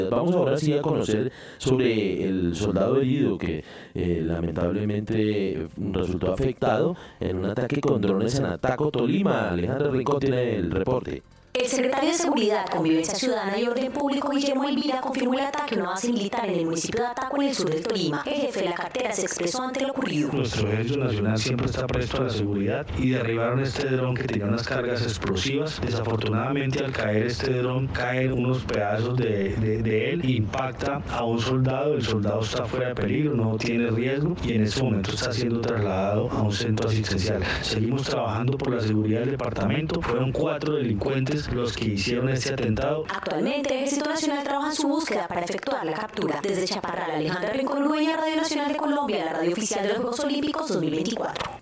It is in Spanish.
Vamos ahora sí a conocer sobre el soldado herido que lamentablemente resultó afectado en un ataque con drones en Ataco, Tolima. Alejandra Rincón tiene el reporte. El secretario de Seguridad, Convivencia Ciudadana y Orden Público, Guillermo Elvira, confirmó el ataque a una base militar en el municipio de Ataco, en el sur del Tolima. El jefe de la cartera se expresó ante lo ocurrido. Nuestro Ejército Nacional siempre está presto a la seguridad y derribaron este dron que tenía unas cargas explosivas. Desafortunadamente, al caer este dron, caen unos pedazos de él, impacta a un soldado. El soldado está fuera de peligro, no tiene riesgo y en este momento está siendo trasladado a un centro asistencial. Seguimos trabajando por la seguridad del departamento. Fueron 4 delincuentes los que hicieron este atentado. Actualmente, el Ejército Nacional trabaja en su búsqueda para efectuar la captura. Desde Chaparral, Alejandra Rincón, Radio Nacional de Colombia, la radio oficial de los Juegos Olímpicos 2024.